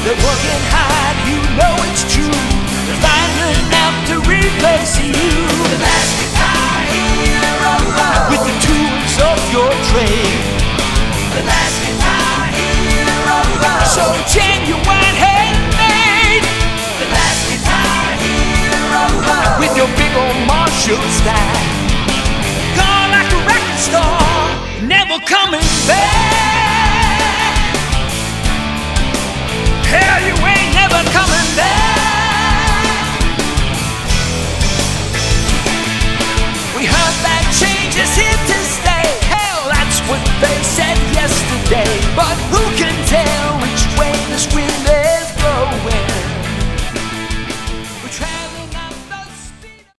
The working hard, you know it's true. They're finding out to replace you. The last guitar hero with the tools of your trade. The last guitar hero. So genuine.